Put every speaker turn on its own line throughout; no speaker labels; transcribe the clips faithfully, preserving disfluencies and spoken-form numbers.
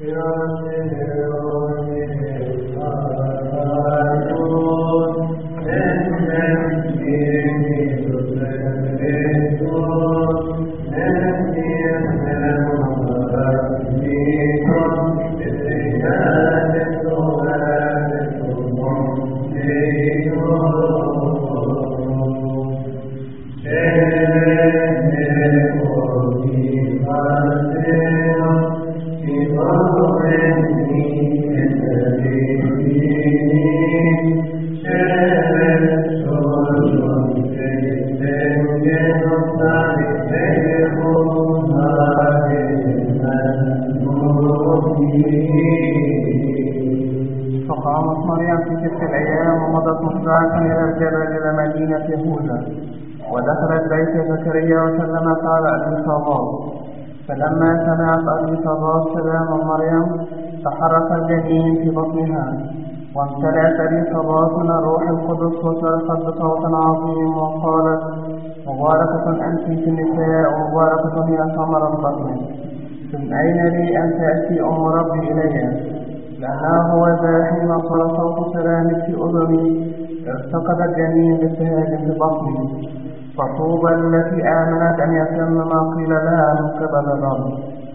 فقامت مريم في تلك الأيام ومضت مسرعة إلى الجبل إلى مدينة يهوذا، ودخلت بيت زكريا وسلمت على أليصابات. فلما سمعت أليصابات كلام مريم تحرك الجنين في بطنها، وامتلأت أليصابات من الروح القدس وصرخت بصوت عظيم وقالت: مباركة أنت في النساء ومباركة هي ثمرة بطنك. من أين لي أن تأتي أم ربي إلي؟ لأنه هو ذا حين صار صوت سلامك في أذني ارتقد الجنين بابتهاج في بطني. فطوبى التي آمنت أن يتم ما قيل لها من قبل الرب.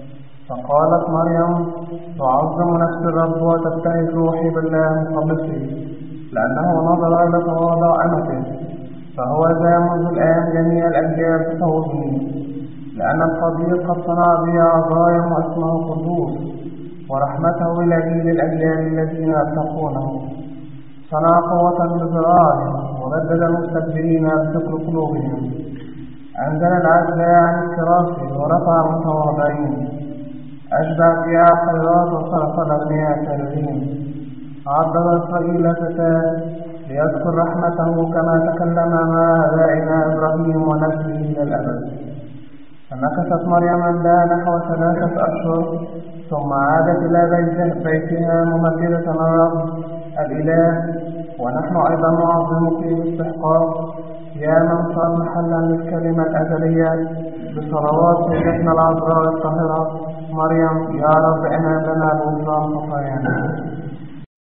فقالت مريم: تعظم نفس الرب وتبتهج روحي بالله مخلصي، لأنه نظر إلى تواضع أمته. فهو ذا منذ الآن جميع الأجيال تفوزني، لأن القدير قد صنع بي عظائم واسمه قدوس، ورحمته إلى جيل الأجيال الذين يتقونه. صنع قوة بذراعه وبدل المستكبرين بفكر قلوبهم. أنزل العزلاء عن الكراسي ورفع المتواضعين. أشبع في خيرات وصرف الأغنياء كالرين. عضد إسرائيل فتاة ليذكر رحمته كما تكلم مع آبائنا إبراهيم ونسله إلى الأبد. فمكثت مريم عندها نحو ثلاثة أشهر، ثم عادت إلى بيتها ممجدة الرب الإله. ونحن أيضا نعظمك باستحقاق يا من صار محلا للكلمة الأزلية بصلوات سيدتنا العذراء الطاهرة مريم. يا رب اعنا لنا بغفران خطايانا.